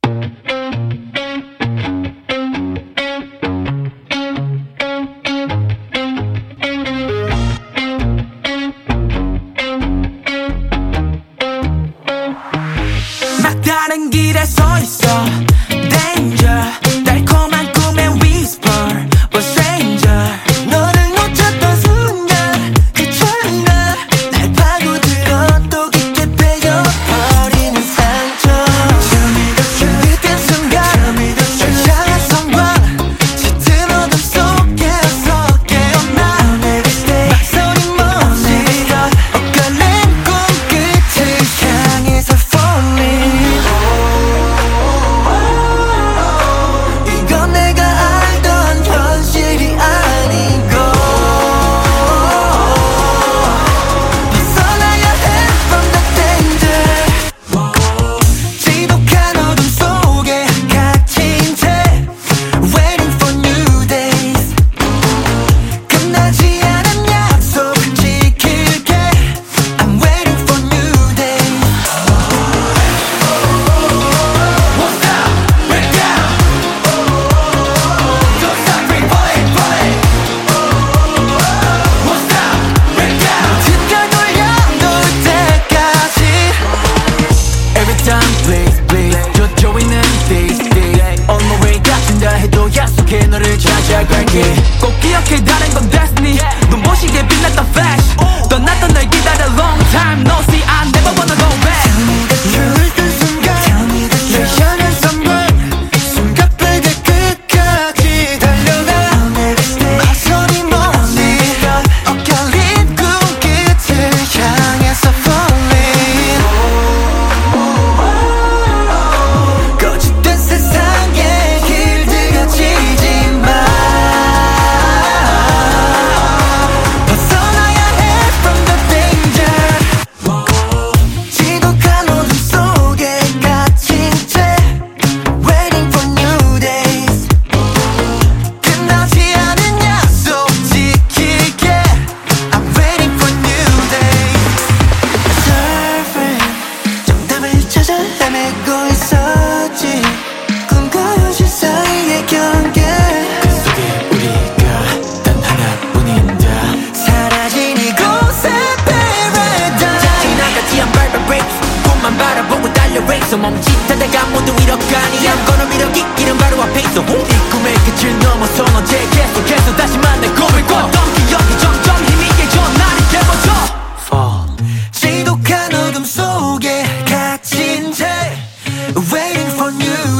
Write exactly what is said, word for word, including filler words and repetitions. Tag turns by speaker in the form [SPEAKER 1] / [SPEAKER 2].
[SPEAKER 1] 막다른 길에 서 있어 Danger 달콤한 꿈의 whisper But stranger 너를 놓쳤던 순간 그 찰나 날 파고들어 또 깊게 베어버리는 상처 준비된 순간 널 향한 성광 짙은 어둠 속에서 깨어나 막소리 멋지던 엇갈린 꿈끝을 향해서 falling 이건 내가 알던 현실이 아닌 걸 벗어나야 해 from the danger 지독한 어둠 속에 갇힌 채 Waiting for new days 끝나지 않은 약속 지킬게 I'm waiting for new days Won't stop, break down Don't stop, keep falling, falling Won't stop, break down 등을 돌려 놓을 때까지 Every time please, please 쫓아오는 this, this On my way 갇힌다 해도 약속해 너를 찾아갈게 꼭 기억해 다른 건 destiny 눈부시게 빛났던 flash 떠났던 널 기다려 long time no see I never wanna go back Tell me the truth 그 순간 Tell me the truth 널 향한 선물 숨가쁘게 끝까지 달려가 I'll never stay 막소리 멋지던 엇갈린 꿈끝을 향해서 falling 거짓된 세상에 길들여 지지마 벗어나야 해 from the danger 지독한 어둠 속에 갇힌 채 Waiting for new days 끝나지 않은 약속 지킬게 I'm waiting for new days Surfing 정답을 찾아 헤매고 있었지 꿈과 현실 사이의 경계 그 속에 우리가 단 하나뿐인다 사라진 이곳의 paradise 지나가지 않은 verbal breaks 꿈만 바라보고 달려 race 멈칫하다가 모두 잃어가니 I'm gonna 밀어 깃길은 바로 앞에 있어 이 꿈의 끝을 넘어서 언제 계속해서 다시 만날 꿈을 꿨던 기억이 점점 힘이 깨져 나를 깨워줘 Fall 지독한 어둠 속에 갇힌 채 Waiting for new